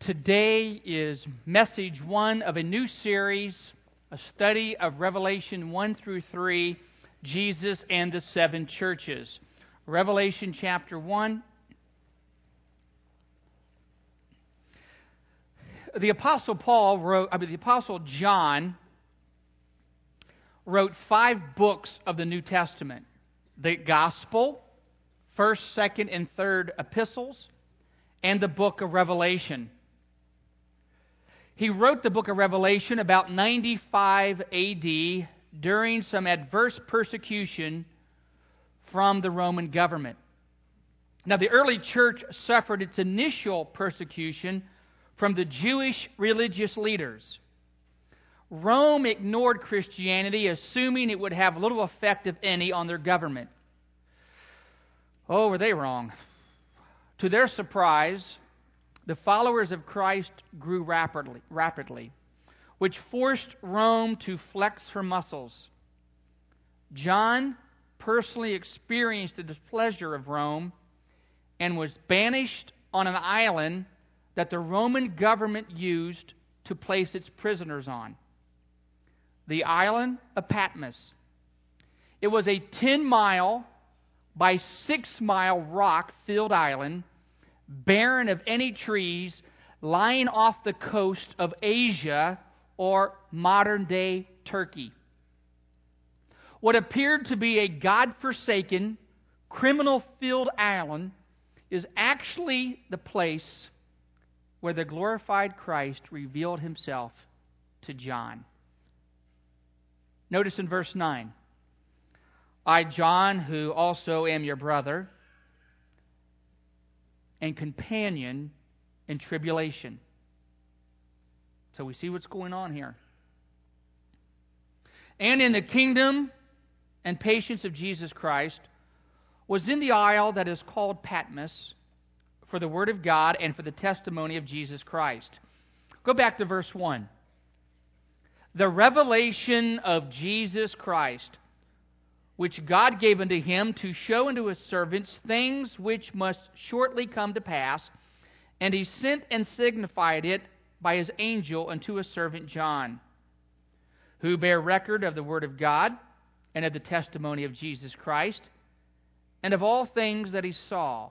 Today is message 1 of a new series, a study of Revelation 1 through 3, Jesus and the Seven Churches. Revelation chapter 1. The Apostle John wrote 5 books of the New Testament: the Gospel, 1st, 2nd, and 3rd epistles, and the book of Revelation. He wrote the book of Revelation about 95 AD during some adverse persecution from the Roman government. Now, the early church suffered its initial persecution from the Jewish religious leaders. Rome ignored Christianity, assuming it would have little effect, if any, on their government. Oh, were they wrong? To their surprise, the followers of Christ grew rapidly, which forced Rome to flex her muscles. John personally experienced the displeasure of Rome and was banished on an island that the Roman government used to place its prisoners on. The island of Patmos. It was a 10-mile by 6-mile rock-filled island, barren of any trees, lying off the coast of Asia or modern-day Turkey. What appeared to be a God-forsaken, criminal-filled island is actually the place where the glorified Christ revealed himself to John. Notice in verse 9, I, John, who also am your brother and companion in tribulation. So we see what's going on here. And in the kingdom and patience of Jesus Christ, was in the isle that is called Patmos, for the word of God and for the testimony of Jesus Christ. Go back to verse 1. The revelation of Jesus Christ, which God gave unto him to show unto his servants things which must shortly come to pass, and he sent and signified it by his angel unto his servant John, who bare record of the word of God and of the testimony of Jesus Christ, and of all things that he saw.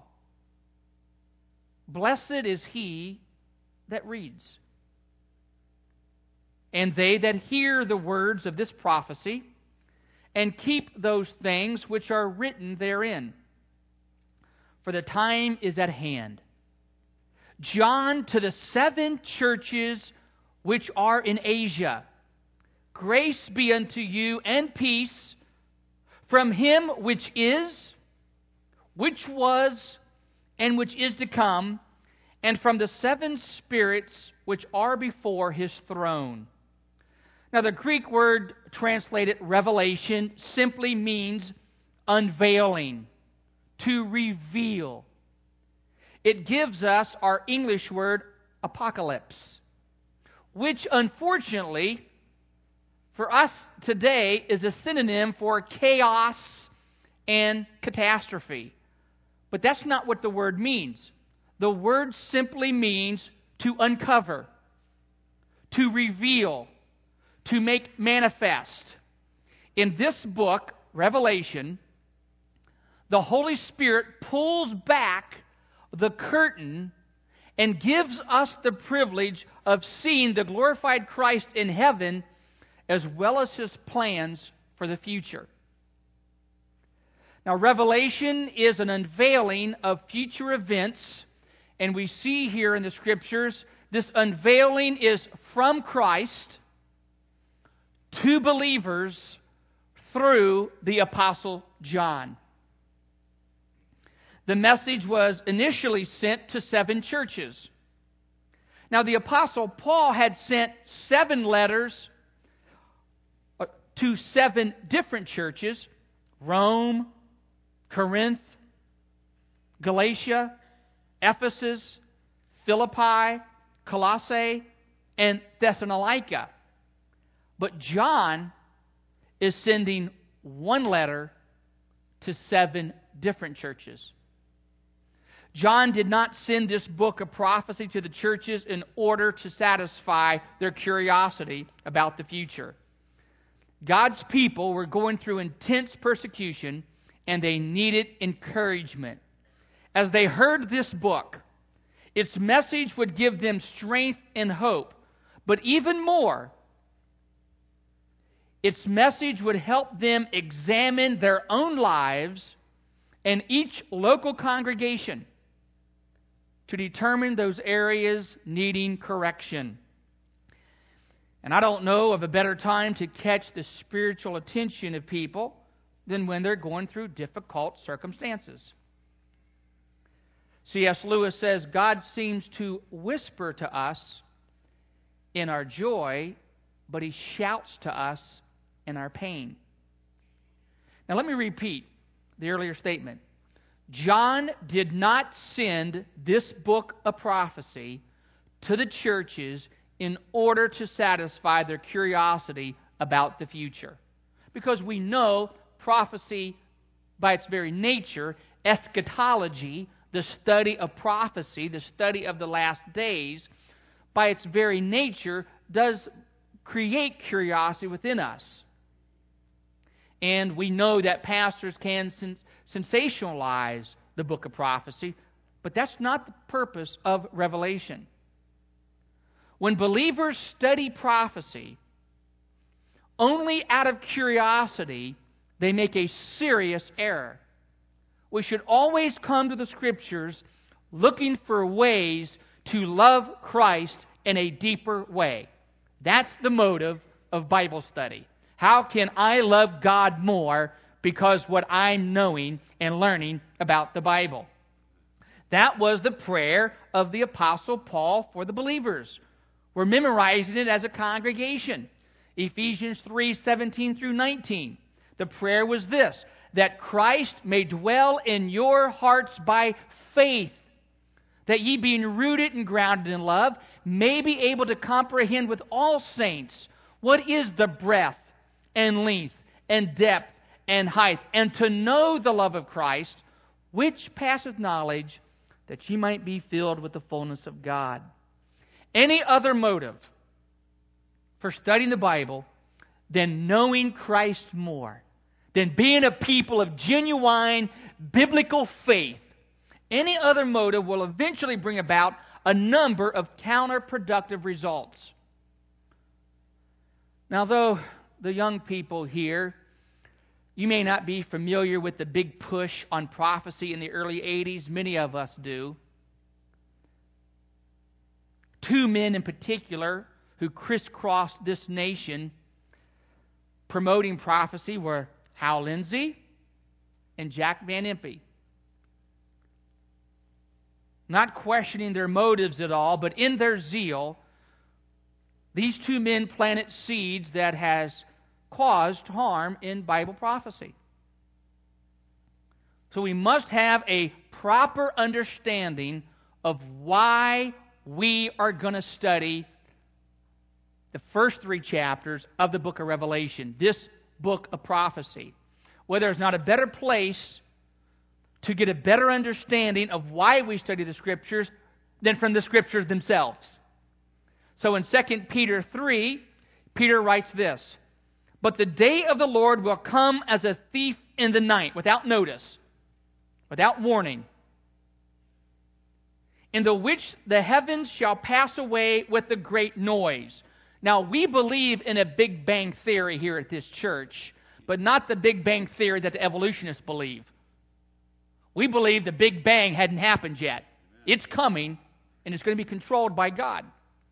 Blessed is he that reads, and they that hear the words of this prophecy, and keep those things which are written therein. For the time is at hand. John, to the 7 churches which are in Asia, grace be unto you and peace from him which is, which was, and which is to come, and from the 7 spirits which are before his throne. Now, the Greek word translated revelation simply means unveiling, to reveal. It gives us our English word apocalypse, which unfortunately for us today is a synonym for chaos and catastrophe. But that's not what the word means. The word simply means to uncover, to reveal, to make manifest. In this book, Revelation, the Holy Spirit pulls back the curtain and gives us the privilege of seeing the glorified Christ in heaven, as well as his plans for the future. Now, Revelation is an unveiling of future events, and we see here in the Scriptures, this unveiling is from Christ to believers through the Apostle John. The message was initially sent to 7 churches. Now, the Apostle Paul had sent 7 letters to 7 different churches: Rome, Corinth, Galatia, Ephesus, Philippi, Colossae, and Thessalonica. But John is sending one letter to 7 different churches. John did not send this book of prophecy to the churches in order to satisfy their curiosity about the future. God's people were going through intense persecution, and they needed encouragement. As they heard this book, its message would give them strength and hope. But even more, its message would help them examine their own lives and each local congregation to determine those areas needing correction. And I don't know of a better time to catch the spiritual attention of people than when they're going through difficult circumstances. C.S. Lewis says, God seems to whisper to us in our joy, but He shouts to us in our pain. Now let me repeat the earlier statement. John did not send this book of prophecy to the churches in order to satisfy their curiosity about the future. Because we know prophecy, by its very nature, eschatology, the study of prophecy, the study of the last days, by its very nature, does create curiosity within us. And we know that pastors can sensationalize the book of prophecy, but that's not the purpose of Revelation. When believers study prophecy only out of curiosity, they make a serious error. We should always come to the Scriptures looking for ways to love Christ in a deeper way. That's the motive of Bible study. How can I love God more because what I'm knowing and learning about the Bible? That was the prayer of the Apostle Paul for the believers. We're memorizing it as a congregation. Ephesians 3:17 through 19. The prayer was this, that Christ may dwell in your hearts by faith, that ye being rooted and grounded in love, may be able to comprehend with all saints what is the breadth and length and depth and height, and to know the love of Christ, which passeth knowledge, that ye might be filled with the fullness of God. Any other motive for studying the Bible than knowing Christ more, than being a people of genuine biblical faith, any other motive will eventually bring about a number of counterproductive results. Now, though the young people here, you may not be familiar with the big push on prophecy in the early 80s. Many of us do. Two men in particular who crisscrossed this nation promoting prophecy were Hal Lindsey and Jack Van Impe. Not questioning their motives at all, but in their zeal, these two men planted seeds that has caused harm in Bible prophecy. So we must have a proper understanding of why we are going to study the first 3 chapters of the book of Revelation, this book of prophecy. Well, there's not a better place to get a better understanding of why we study the Scriptures than from the Scriptures themselves. So in 2 Peter 3, Peter writes this, "But the day of the Lord will come as a thief in the night," without notice, without warning, "in the which the heavens shall pass away with a great noise." Now, we believe in a Big Bang theory here at this church, but not the Big Bang theory that the evolutionists believe. We believe the Big Bang hadn't happened yet. It's coming, and it's going to be controlled by God.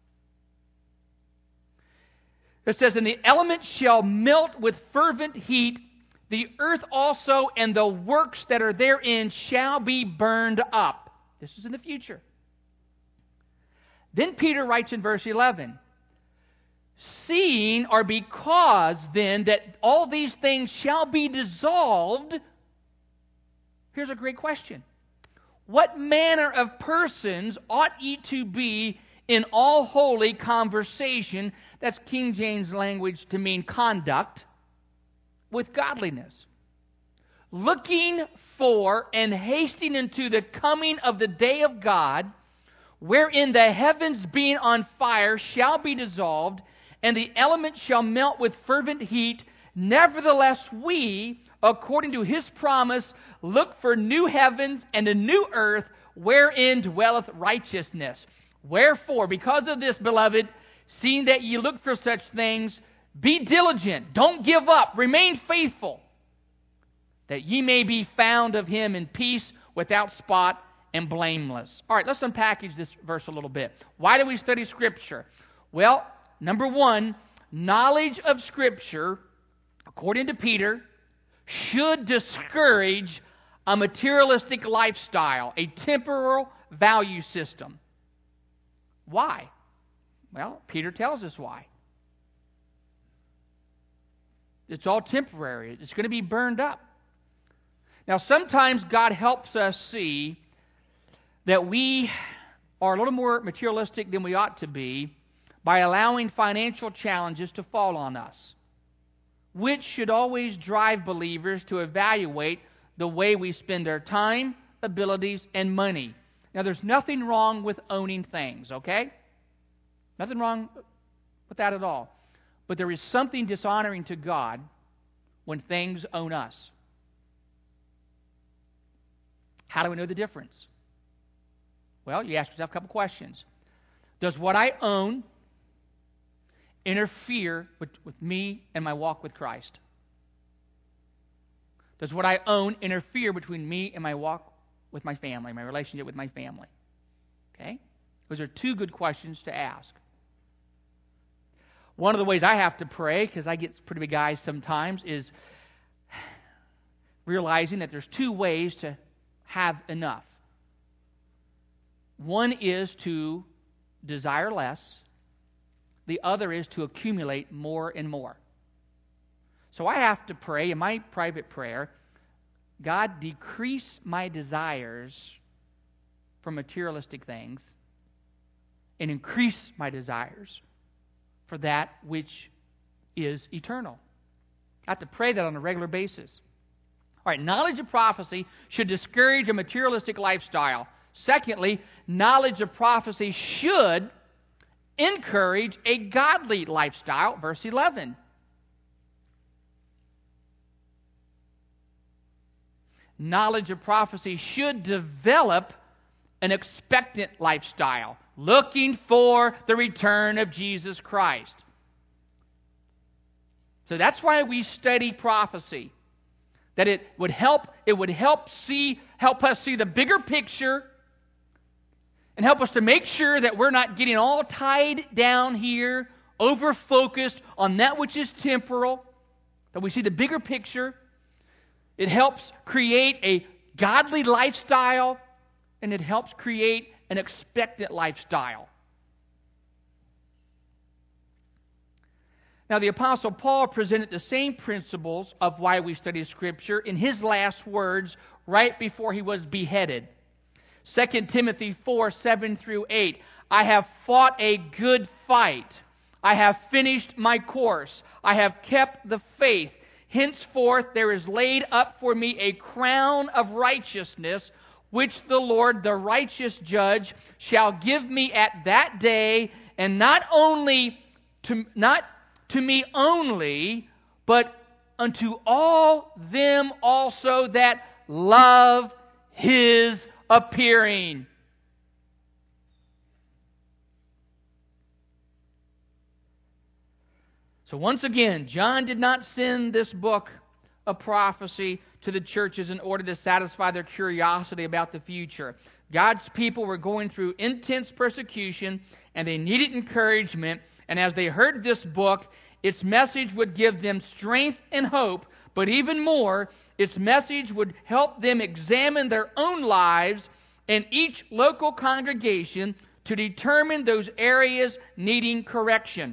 It says, "And the elements shall melt with fervent heat, the earth also and the works that are therein shall be burned up." This is in the future. Then Peter writes in verse 11, "Seeing or because then that all these things shall be dissolved," here's a great question. "What manner of persons ought ye to be in all holy conversation," that's King James language to mean conduct, "with godliness, looking for and hasting into the coming of the day of God, wherein the heavens being on fire shall be dissolved, and the elements shall melt with fervent heat. Nevertheless we, according to his promise, look for new heavens and a new earth, wherein dwelleth righteousness. Wherefore, because of this, beloved, seeing that ye look for such things, be diligent, don't give up, remain faithful, that ye may be found of him in peace, without spot, and blameless. All right, let's unpackage this verse a little bit. Why do we study Scripture? Well, number one, knowledge of Scripture, according to Peter, should discourage a materialistic lifestyle, a temporal value system. Why? Well, Peter tells us why. It's all temporary. It's going to be burned up. Now, sometimes God helps us see that we are a little more materialistic than we ought to be by allowing financial challenges to fall on us, which should always drive believers to evaluate the way we spend our time, abilities, and money. Now, there's nothing wrong with owning things, okay? Nothing wrong with that at all. But there is something dishonoring to God when things own us. How do we know the difference? Well, you ask yourself a couple questions. Does what I own interfere with me and my walk with Christ? Does what I own interfere between me and my walk with my family, my relationship with my family? Okay? Those are two good questions to ask. One of the ways I have to pray, because I get pretty big eyes sometimes, is realizing that there's two ways to have enough. One is to desire less. The other is to accumulate more and more. So I have to pray in my private prayer, God, decrease my desires for materialistic things and increase my desires for that which is eternal. I have to pray that on a regular basis. All right, knowledge of prophecy should discourage a materialistic lifestyle. Secondly, knowledge of prophecy should encourage a godly lifestyle. Verse 11. Knowledge of prophecy should develop an expectant lifestyle, looking for the return of Jesus Christ. So that's why we study prophecy. That it would help us see the bigger picture and help us to make sure that we're not getting all tied down here, over-focused on that which is temporal, that we see the bigger picture. It helps create a godly lifestyle, and it helps create an expectant lifestyle. Now, the Apostle Paul presented the same principles of why we study Scripture in his last words right before he was beheaded. 2 Timothy 4, 7 through 8. I have fought a good fight. I have finished my course. I have kept the faith. Henceforth there is laid up for me a crown of righteousness, which the Lord, the righteous judge, shall give me at that day, and not to me only, but unto all them also that love his appearing. So once again, John did not send this book of prophecy to the churches in order to satisfy their curiosity about the future. God's people were going through intense persecution, and they needed encouragement. And as they heard this book, its message would give them strength and hope, but even more, its message would help them examine their own lives and each local congregation to determine those areas needing correction.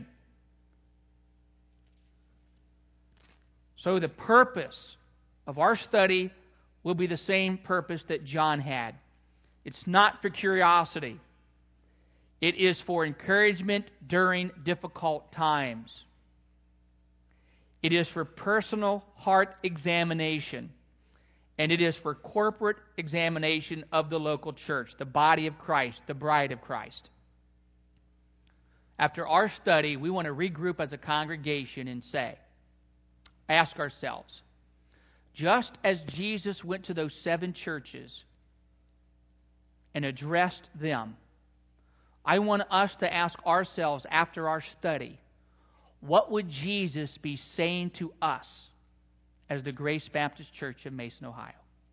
So the purpose of our study will be the same purpose that John had. It's not for curiosity. It is for encouragement during difficult times. It is for personal heart examination. And it is for corporate examination of the local church, the body of Christ, the bride of Christ. After our study, we want to regroup as a congregation and ask ourselves, just as Jesus went to those 7 churches and addressed them, I want us to ask ourselves after our study, what would Jesus be saying to us as the Grace Baptist Church of Mason, Ohio?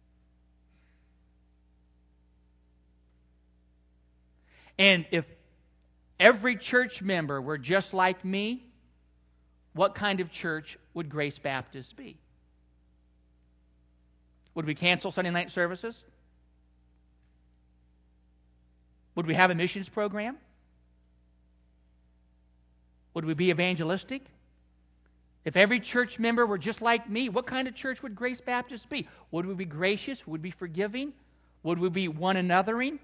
And if every church member were just like me, what kind of church would Grace Baptist be? Would we cancel Sunday night services? Would we have a missions program? Would we be evangelistic? If every church member were just like me, what kind of church would Grace Baptist be? Would we be gracious? Would we be forgiving? Would we be one anothering?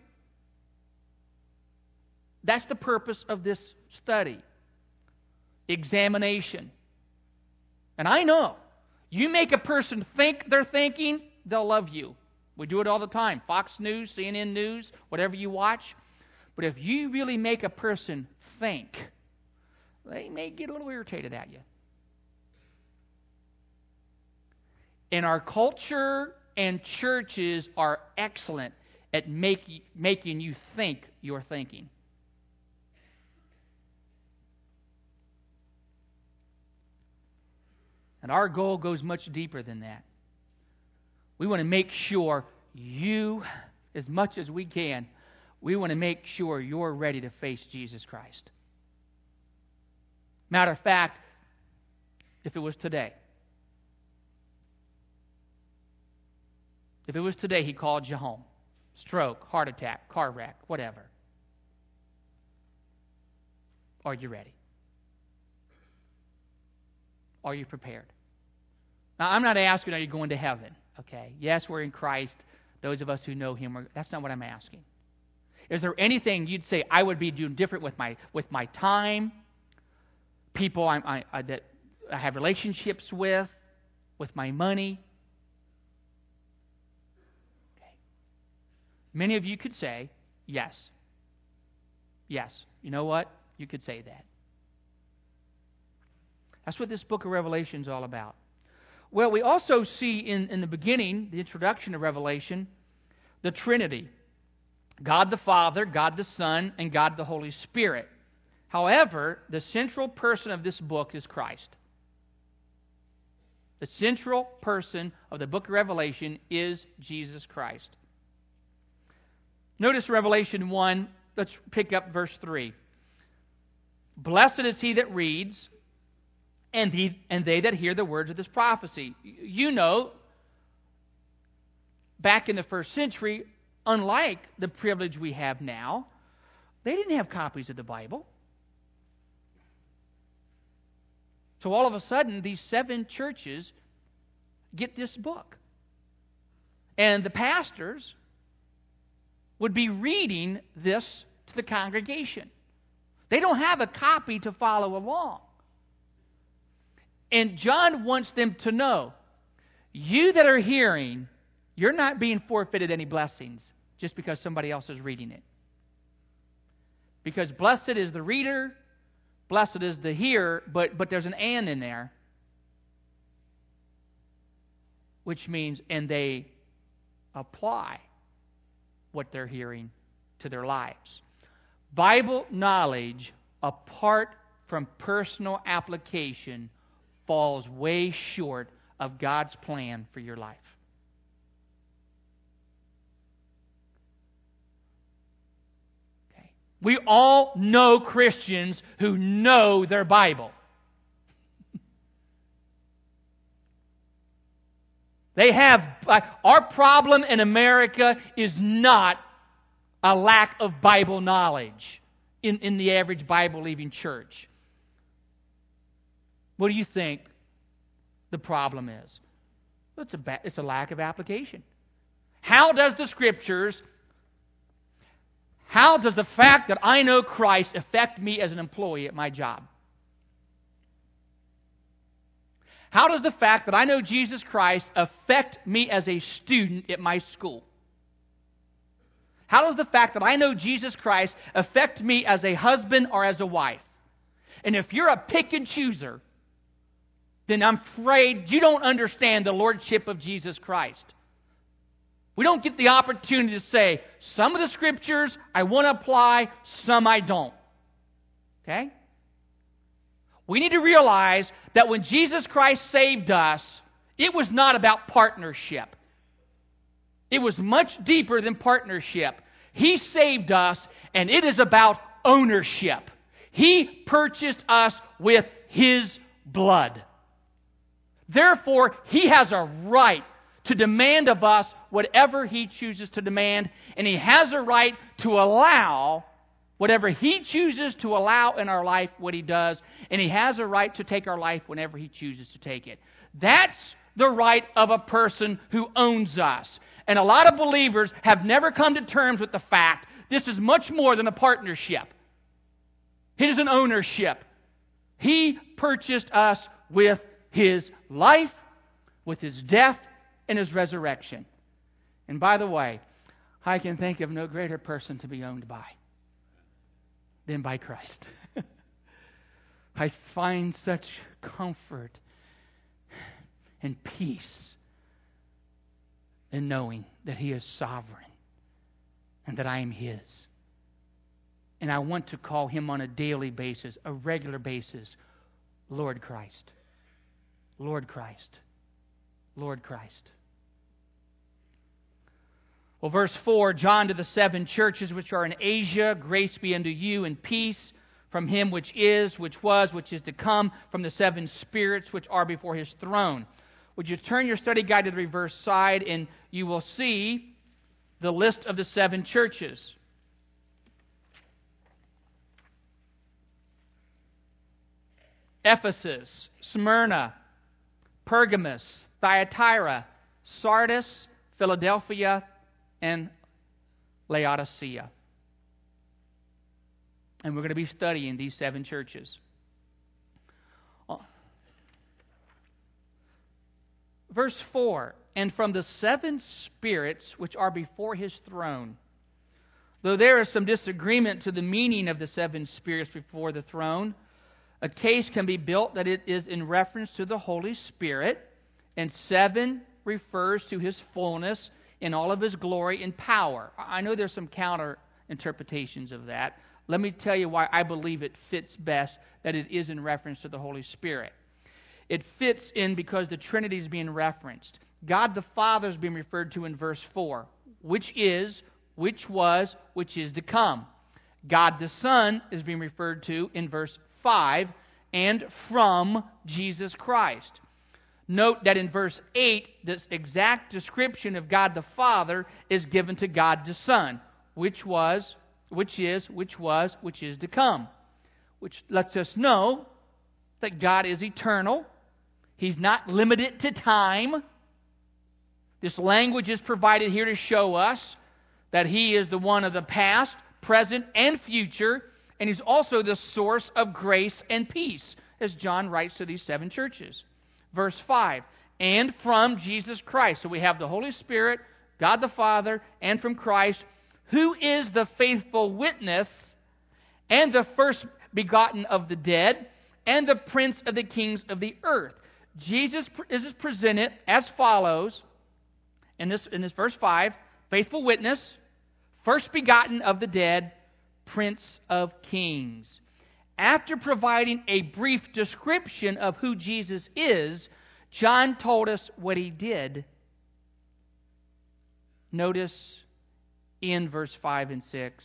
That's the purpose of this study. Examination. And I know, you make a person think they're thinking, they'll love you. We do it all the time. Fox News, CNN News, whatever you watch. But if you really make a person think, they may get a little irritated at you. And our culture and churches are excellent at making you think you're thinking. And our goal goes much deeper than that. We want to make sure you, as much as we can, we want to make sure you're ready to face Jesus Christ. Matter of fact, if it was today, he called you home, stroke, heart attack, car wreck, whatever, are you ready? Are you prepared? Now, I'm not asking, are you going to heaven? Okay. Yes, we're in Christ. Those of us who know Him, that's not what I'm asking. Is there anything you'd say I would be doing different with my time? People that I have relationships with my money? Okay. Many of you could say yes. Yes. You know what? You could say that. That's what this book of Revelation is all about. Well, we also see in the beginning, the introduction of Revelation, the Trinity. God the Father, God the Son, and God the Holy Spirit. However, the central person of this book is Christ. The central person of the book of Revelation is Jesus Christ. Notice Revelation 1, let's pick up verse 3. Blessed is he that reads, and they that hear the words of this prophecy. You know, back in the first century, unlike the privilege we have now, they didn't have copies of the Bible. So all of a sudden, these 7 churches get this book. And the pastors would be reading this to the congregation. They don't have a copy to follow along. And John wants them to know, you that are hearing, you're not being forfeited any blessings just because somebody else is reading it. Because blessed is the reader, blessed is the hearer, but there's an and in there. Which means, and they apply what they're hearing to their lives. Bible knowledge, apart from personal application, falls way short of God's plan for your life. Okay. We all know Christians who know their Bible. They have, our problem in America is not a lack of Bible knowledge in the average Bible-believing church. What do you think the problem is? It's a lack of application. How does the Scriptures, how does the fact that I know Christ affect me as an employee at my job? How does the fact that I know Jesus Christ affect me as a student at my school? How does the fact that I know Jesus Christ affect me as a husband or as a wife? And if you're a pick and chooser, then I'm afraid you don't understand the lordship of Jesus Christ. We don't get the opportunity to say, some of the scriptures I want to apply, some I don't. Okay? We need to realize that when Jesus Christ saved us, it was not about partnership. It was much deeper than partnership. He saved us, and it is about ownership. He purchased us with His blood. Therefore, He has a right to demand of us whatever He chooses to demand, and He has a right to allow whatever He chooses to allow in our life, what He does, and He has a right to take our life whenever He chooses to take it. That's the right of a person who owns us. And a lot of believers have never come to terms with the fact this is much more than a partnership. It is an ownership. He purchased us with His life, with His death, and His resurrection. And by the way, I can think of no greater person to be owned by than by Christ. I find such comfort and peace in knowing that He is sovereign and that I am His. And I want to call Him on a daily basis, a regular basis, Lord Christ. Lord Christ. Lord Christ. Well, verse 4, John to the 7 churches which are in Asia, grace be unto you and peace from Him which is, which was, which is to come, from the 7 spirits which are before His throne. Would you turn your study guide to the reverse side, and you will see the list of the 7 churches. Ephesus, Smyrna, Pergamos, Thyatira, Sardis, Philadelphia, and Laodicea. And we're going to be studying these 7 churches. Verse 4, and from the 7 spirits which are before His throne. Though there is some disagreement to the meaning of the 7 spirits before the throne, a case can be built that it is in reference to the Holy Spirit, and 7 refers to His fullness in all of His glory and power. I know there's some counter interpretations of that. Let me tell you why I believe it fits best that it is in reference to the Holy Spirit. It fits in because the Trinity is being referenced. God the Father is being referred to in verse 4, which is, which was, which is to come. God the Son is being referred to in verse 5, and from Jesus Christ. Note that in verse 8, this exact description of God the Father is given to God the Son, which was, which is, which was, which is to come. Which lets us know that God is eternal. He's not limited to time. This language is provided here to show us that He is the one of the past, present, and future, and He's also the source of grace and peace, as John writes to these 7 churches. Verse 5, and from Jesus Christ. So we have the Holy Spirit, God the Father, and from Christ, who is the faithful witness and the first begotten of the dead and the prince of the kings of the earth. Jesus is presented as follows in this verse 5, faithful witness, first begotten of the dead, Prince of Kings. After providing a brief description of who Jesus is, John told us what He did. Notice in verse 5 and 6,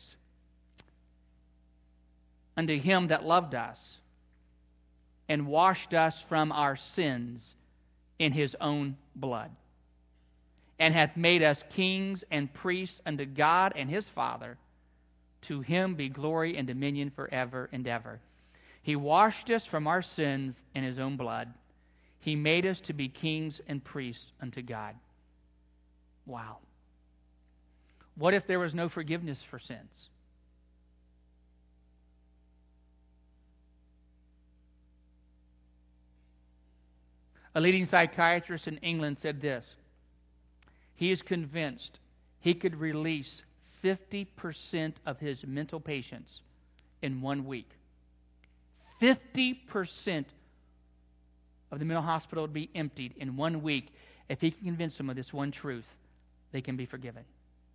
unto Him that loved us and washed us from our sins in His own blood, and hath made us kings and priests unto God and His Father. To Him be glory and dominion forever and ever. He washed us from our sins in His own blood. He made us to be kings and priests unto God. Wow. What if there was no forgiveness for sins? A leading psychiatrist in England said this: he is convinced he could release 50% of his mental patients in 1 week. 50% of the mental hospital would be emptied in 1 week if he can convince them of this one truth: they can be forgiven.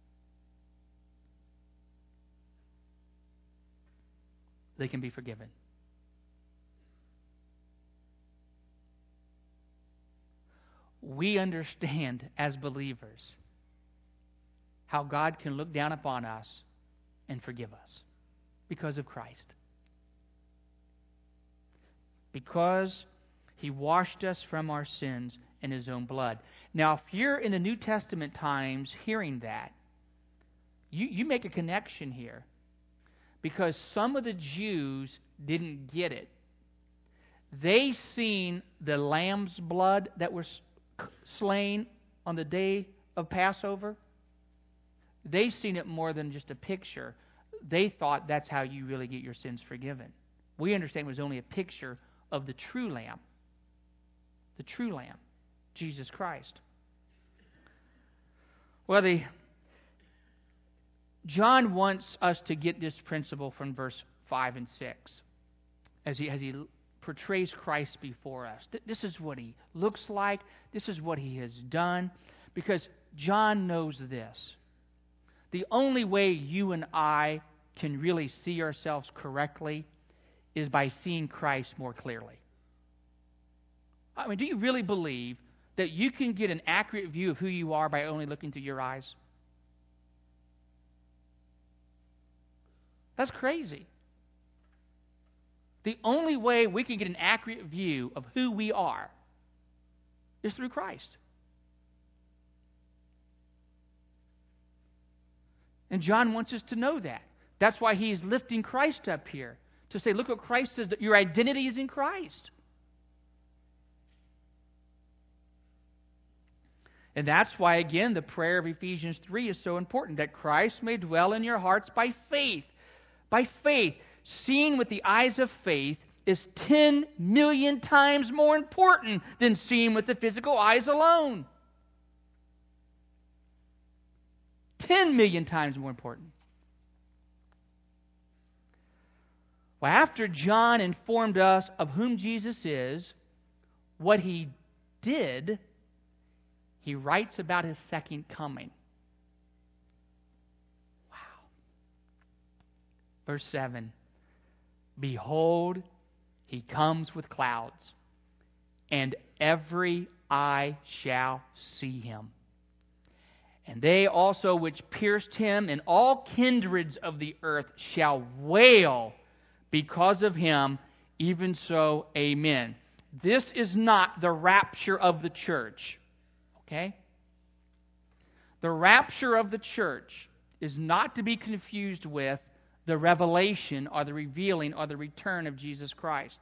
They can be forgiven. We understand as believers how God can look down upon us and forgive us because of Christ. Because He washed us from our sins in His own blood. Now, if you're in the New Testament times hearing that, you make a connection here. Because some of the Jews didn't get it. They seen the lamb's blood that was slain on the day of Passover. They seen it more than just a picture. They thought that's how you really get your sins forgiven. We understand it was only a picture of the true Lamb. The true Lamb, Jesus Christ. Well, John wants us to get this principle from verse 5 and 6 as he portrays Christ before us. This is what He looks like. This is what He has done. Because John knows this. The only way you and I can really see ourselves correctly is by seeing Christ more clearly. I mean, do you really believe that you can get an accurate view of who you are by only looking through your eyes? That's crazy. The only way we can get an accurate view of who we are is through Christ. And John wants us to know that. That's why he is lifting Christ up here. To say, look what Christ says, that your identity is in Christ. And that's why, again, the prayer of Ephesians 3 is so important. That Christ may dwell in your hearts by faith. By faith. Seeing with the eyes of faith is 10 million times more important than seeing with the physical eyes alone. 10 million times more important. Well, after John informed us of whom Jesus is, what He did, he writes about His second coming. Wow. Verse 7. Behold, He comes with clouds, and every eye shall see Him. And they also which pierced Him, and all kindreds of the earth shall wail because of Him. Even so, amen. This is not the rapture of the church. Okay? The rapture of the church is not to be confused with the revelation or the revealing or the return of Jesus Christ.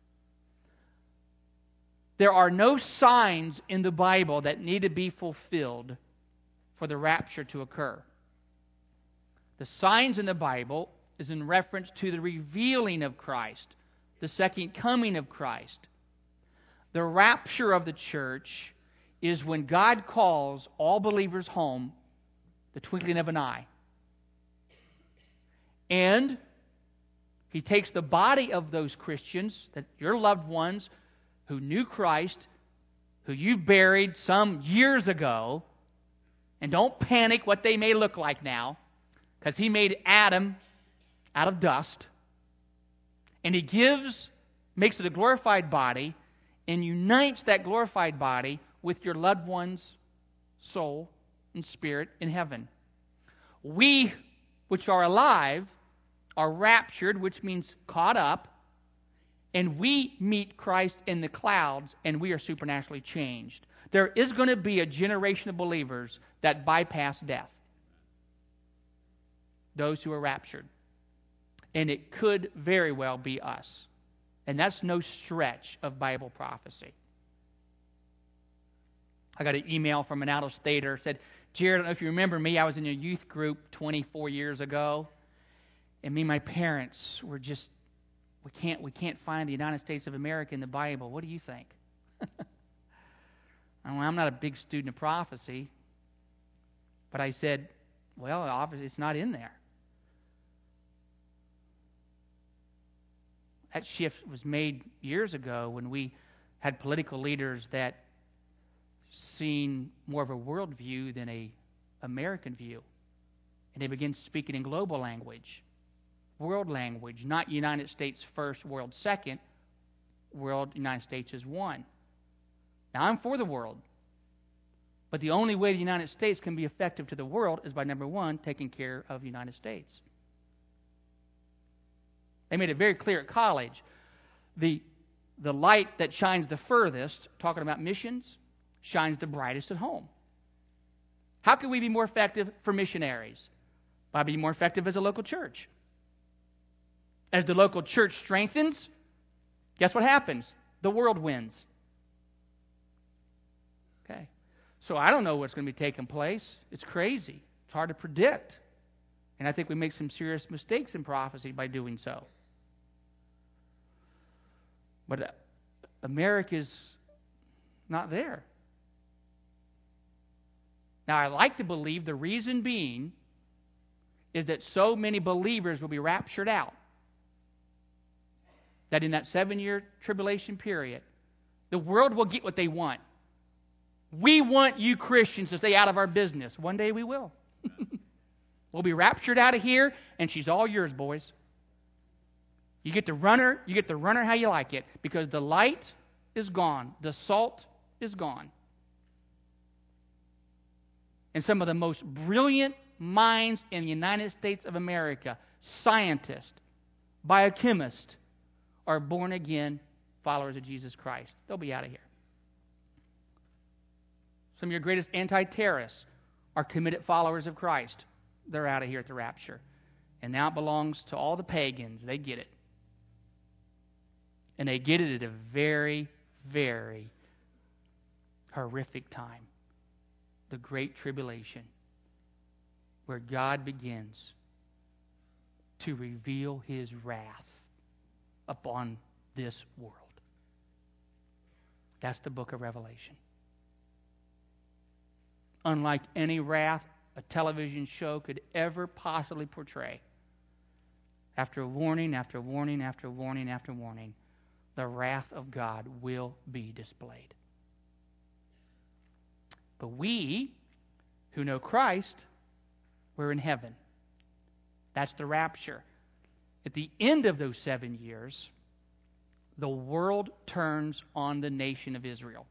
There are no signs in the Bible that need to be fulfilled for the rapture to occur. The signs in the Bible is in reference to the revealing of Christ, the second coming of Christ. The rapture of the church is when God calls all believers home, the twinkling of an eye. And He takes the body of those Christians, that your loved ones who knew Christ, who you buried some years ago, and don't panic what they may look like now, because He made Adam out of dust, and He makes it a glorified body, and unites that glorified body with your loved one's soul and spirit in heaven. We, which are alive, are raptured, which means caught up, and we meet Christ in the clouds, and we are supernaturally changed. There is going to be a generation of believers that bypass death. Those who are raptured. And it could very well be us. And that's no stretch of Bible prophecy. I got an email from an out-of-stater. Said, Jared, I don't know if you remember me. I was in a youth group 24 years ago. And me and my parents were just, we can't find the United States of America in the Bible. What do you think? I'm not a big student of prophecy, but I said, well, obviously it's not in there. That shift was made years ago when we had political leaders that seen more of a world view than a American view. And they began speaking in global language, world language, not United States first, world second, world, United States is one. Now, I'm for the world. But the only way the United States can be effective to the world is by, number one, taking care of the United States. They made it very clear at college. The light that shines the furthest, talking about missions, shines the brightest at home. How can we be more effective for missionaries? By being more effective as a local church. As the local church strengthens, guess what happens? The world wins. Okay. So I don't know what's going to be taking place. It's crazy. It's hard to predict. And I think we make some serious mistakes in prophecy by doing so. But America's not there. Now, I like to believe the reason being is that so many believers will be raptured out that in that 7-year tribulation period, the world will get what they want. We want you Christians to stay out of our business. One day we will. We'll be raptured out of here, and she's all yours, boys. You get to run her how you like it, because the light is gone. The salt is gone. And some of the most brilliant minds in the United States of America, scientists, biochemists, are born-again followers of Jesus Christ. They'll be out of here. Some of your greatest anti-terrorists are committed followers of Christ. They're out of here at the rapture. And now it belongs to all the pagans. They get it. And they get it at a very, very horrific time. The Great Tribulation, where God begins to reveal His wrath upon this world. That's the book of Revelation. Unlike any wrath a television show could ever possibly portray. After warning, after warning, after warning, after warning, the wrath of God will be displayed. But we, who know Christ, we're in heaven. That's the rapture. At the end of those 7 years, the world turns on the nation of Israel.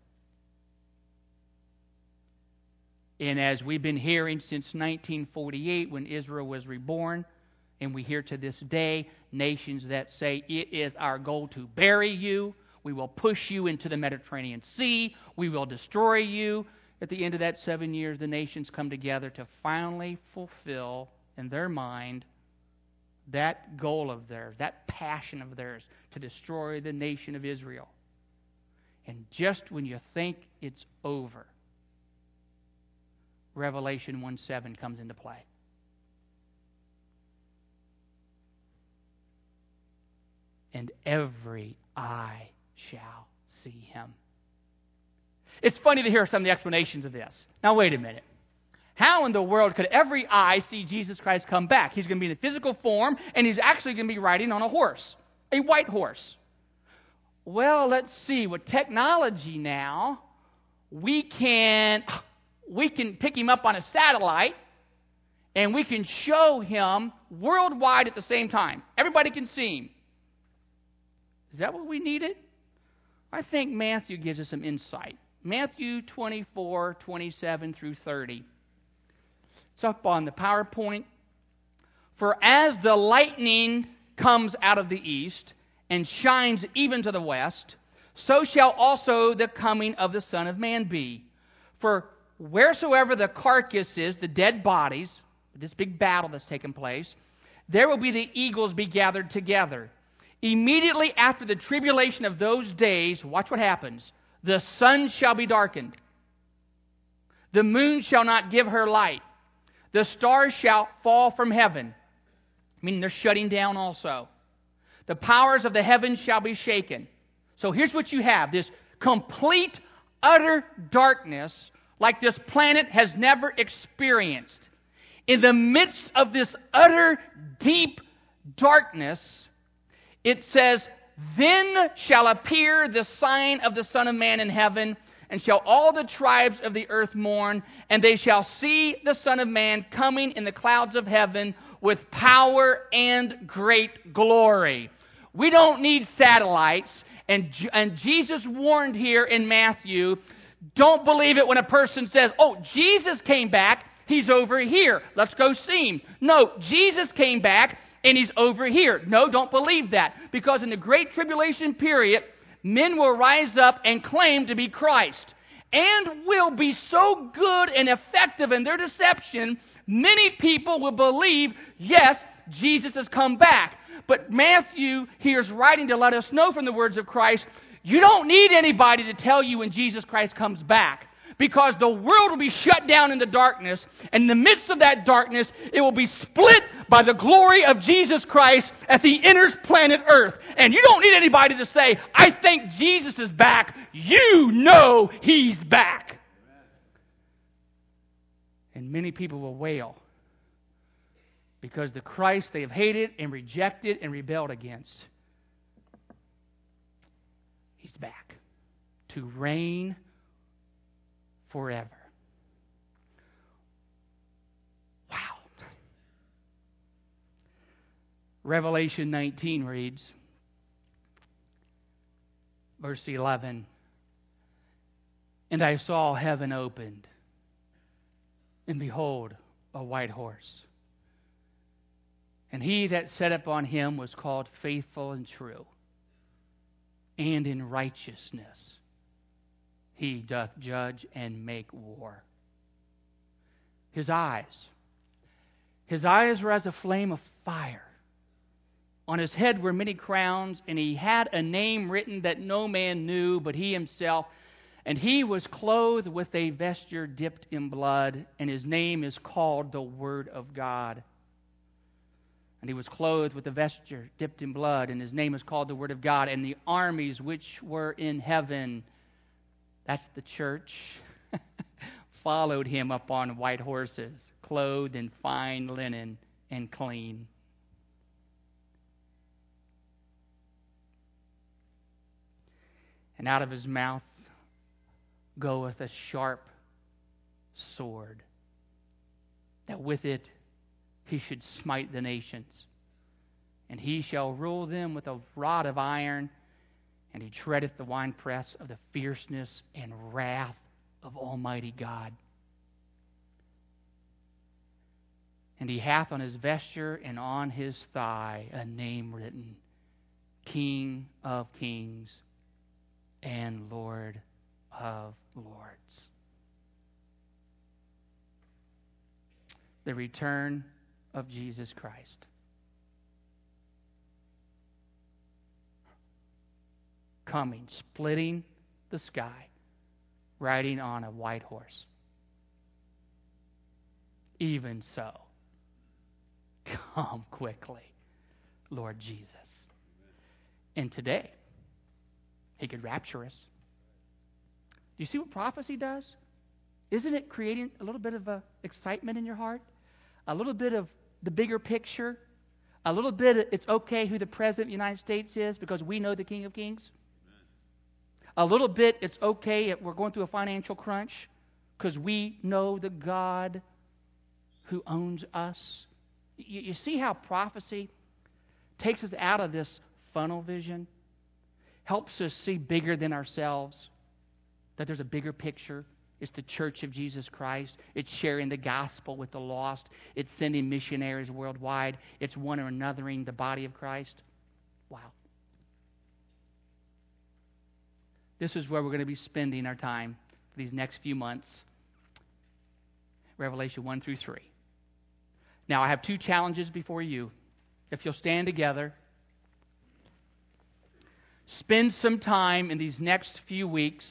And as we've been hearing since 1948, when Israel was reborn, and we hear to this day nations that say, it is our goal to bury you, we will push you into the Mediterranean Sea, we will destroy you. At the end of that 7 years, the nations come together to finally fulfill in their mind that goal of theirs, that passion of theirs, to destroy the nation of Israel. And just when you think it's over, Revelation 1:7 comes into play. And every eye shall see Him. It's funny to hear some of the explanations of this. Now, wait a minute. How in the world could every eye see Jesus Christ come back? He's going to be in a physical form, and He's actually going to be riding on a horse, a white horse. Well, let's see. With technology now, we can pick Him up on a satellite, and we can show Him worldwide at the same time. Everybody can see Him. Is that what we needed? I think Matthew gives us some insight. Matthew 24:27 through 30. It's up on the PowerPoint. For as the lightning comes out of the east and shines even to the west, so shall also the coming of the Son of Man be. For wheresoever the carcass is, the dead bodies, this big battle that's taken place, there will be the eagles be gathered together. Immediately after the tribulation of those days, watch what happens. The sun shall be darkened. The moon shall not give her light. The stars shall fall from heaven. Meaning they're shutting down also. The powers of the heavens shall be shaken. So here's what you have. This complete utter darkness like this planet has never experienced. In the midst of this utter deep darkness, it says, "Then shall appear the sign of the Son of Man in heaven, and shall all the tribes of the earth mourn, and they shall see the Son of Man coming in the clouds of heaven with power and great glory." We don't need satellites. And Jesus warned here in Matthew, don't believe it when a person says, "Oh, Jesus came back. He's over here. Let's go see him." No, Jesus came back and he's over here. No, don't believe that. Because in the Great Tribulation period, men will rise up and claim to be Christ. And will be so good and effective in their deception, many people will believe, yes, Jesus has come back. But Matthew here is writing to let us know from the words of Christ, you don't need anybody to tell you when Jesus Christ comes back. Because the world will be shut down in the darkness. And in the midst of that darkness, it will be split by the glory of Jesus Christ as He enters planet Earth. And you don't need anybody to say, "I think Jesus is back." You know He's back. And many people will wail because the Christ they have hated and rejected and rebelled against, He's back to reign forever. Wow. Revelation 19 reads, verse 11, "And I saw heaven opened, and behold, a white horse. And he that sat upon him was called Faithful and True, and in righteousness He doth judge and make war. His eyes were as a flame of fire. On his head were many crowns, and he had a name written that no man knew but he himself. And he was clothed with a vesture dipped in blood, and his name is called the Word of God. And he was clothed with a vesture dipped in blood, and his name is called the Word of God. And the armies which were in heaven," that's the church, "followed him upon white horses, clothed in fine linen and clean." And out of his mouth goeth a sharp sword, that with it he should smite the nations. And he shall rule them with a rod of iron, and he treadeth the winepress of the fierceness and wrath of Almighty God. And he hath on his vesture and on his thigh a name written, King of Kings and Lord of Lords. The return of Jesus Christ. Coming, splitting the sky, riding on a white horse. Even so, come quickly, Lord Jesus. And today, He could rapture us. Do you see what prophecy does? Isn't it creating a little bit of excitement in your heart? A little bit of the bigger picture? A little bit of, it's okay who the President of the United States is because we know the King of Kings? A little bit, it's okay if we're going through a financial crunch because we know the God who owns us. You see how prophecy takes us out of this funnel vision? Helps us see bigger than ourselves, that there's a bigger picture. It's the church of Jesus Christ. It's sharing the gospel with the lost. It's sending missionaries worldwide. It's one anothering the body of Christ. Wow. This is where we're going to be spending our time for these next few months. Revelation 1 through 3. Now, I have two challenges before you. If you'll stand together, spend some time in these next few weeks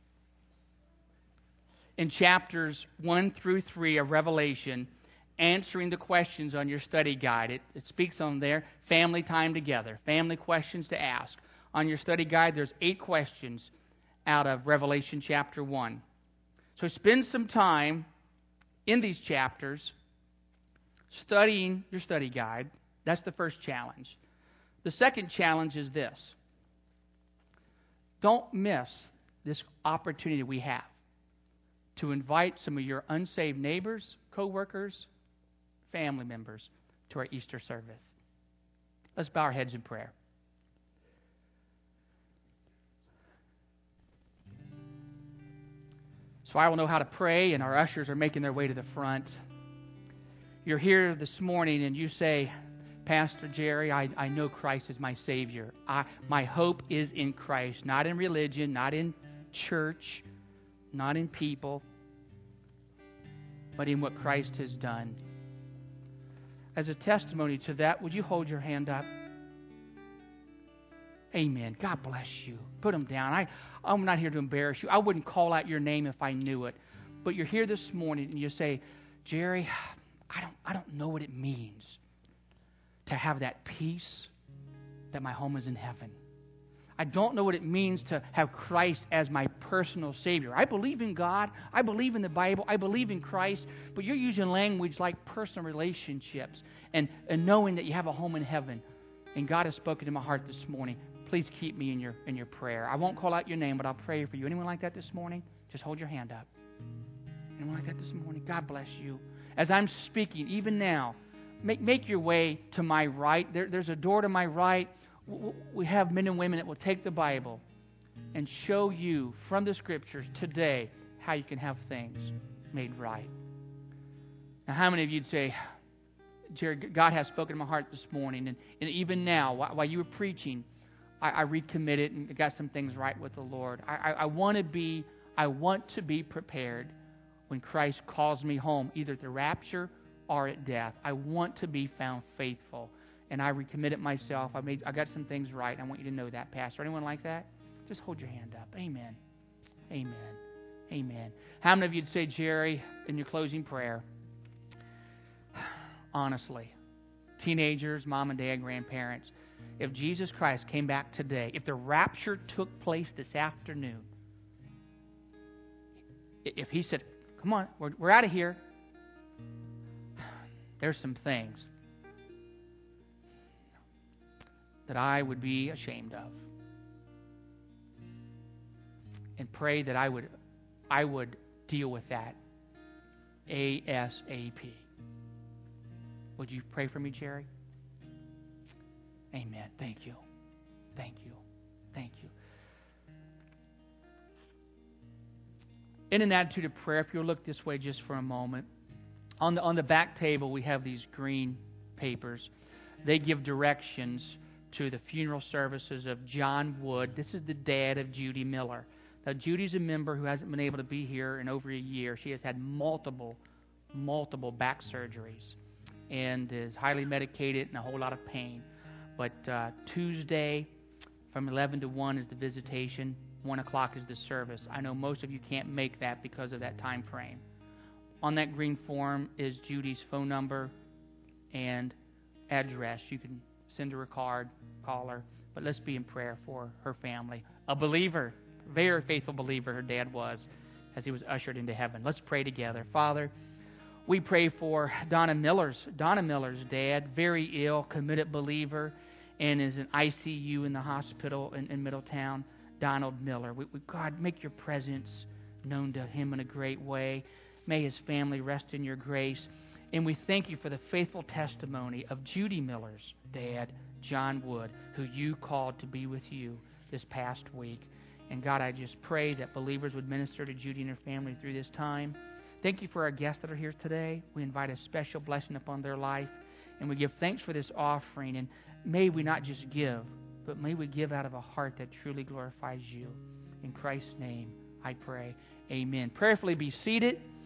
in chapters 1 through 3 of Revelation, answering the questions on your study guide. It speaks on there, family time together, family questions to ask. On your study guide, there's 8 questions. out of Revelation chapter 1. So spend some time in these chapters studying your study guide. That's the first challenge. The second challenge is this. Don't miss this opportunity we have to invite some of your unsaved neighbors, co-workers, family members to our Easter service. Let's bow our heads in prayer. So I will know how to pray, and our ushers are making their way to the front. You're here this morning and you say, Pastor Jerry, I know Christ is my Savior. My hope is in Christ, not in religion, not in church, not in people, but in what Christ has done. As a testimony to that, would you hold your hand up? Amen. God bless you. Put them down. I'm not here to embarrass you. I wouldn't call out your name if I knew it. But you're here this morning and you say, Jerry, I don't know what it means to have that peace that my home is in heaven. I don't know what it means to have Christ as my personal Savior. I believe in God. I believe in the Bible. I believe in Christ. But you're using language like personal relationships and knowing that you have a home in heaven. And God has spoken to my heart this morning. Please keep me in your prayer. I won't call out your name, but I'll pray for you. Anyone like that this morning? Just hold your hand up. Anyone like that this morning? God bless you. As I'm speaking, even now, make your way to my right. There's a door to my right. We have men and women that will take the Bible and show you from the Scriptures today how you can have things made right. Now, how many of you'd say, Jerry, God has spoken to my heart this morning, and even now, while you were preaching, I recommitted and got some things right with the Lord. I want to be prepared when Christ calls me home, either at the rapture or at death. I want to be found faithful. And I recommitted myself. I got some things right. I want you to know that, Pastor. Anyone like that? Just hold your hand up. Amen. Amen. Amen. How many of you'd say, Jerry, in your closing prayer, honestly, teenagers, mom and dad, grandparents, if Jesus Christ came back today, if the rapture took place this afternoon, if He said, come on, we're out of here, there's some things that I would be ashamed of. And pray that I would deal with that ASAP. Would you pray for me, Jerry? Amen. Thank you. Thank you. Thank you. In an attitude of prayer, if you'll look this way just for a moment, on the back table we have these green papers. They give directions to the funeral services of John Wood. This is the dad of Judy Miller. Now, Judy's a member who hasn't been able to be here in over a year. She has had multiple back surgeries and is highly medicated and a whole lot of pain. But Tuesday from 11 to 1 is the visitation. 1 o'clock is the service. I know most of you can't make that because of that time frame. On that green form is Judy's phone number and address. You can send her a card, call her. But let's be in prayer for her family. A believer, very faithful believer her dad was as he was ushered into heaven. Let's pray together. Father, we pray for Donna Miller's dad, very ill, committed believer, and is in ICU in the hospital in Middletown. Donald Miller. God, make your presence known to him in a great way. May his family rest in your grace. And we thank you for the faithful testimony of Judy Miller's dad, John Wood, who you called to be with you this past week. And God, I just pray that believers would minister to Judy and her family through this time. Thank you for our guests that are here today. We invite a special blessing upon their life. And we give thanks for this offering. And may we not just give, but may we give out of a heart that truly glorifies you. In Christ's name, I pray. Amen. Prayerfully be seated.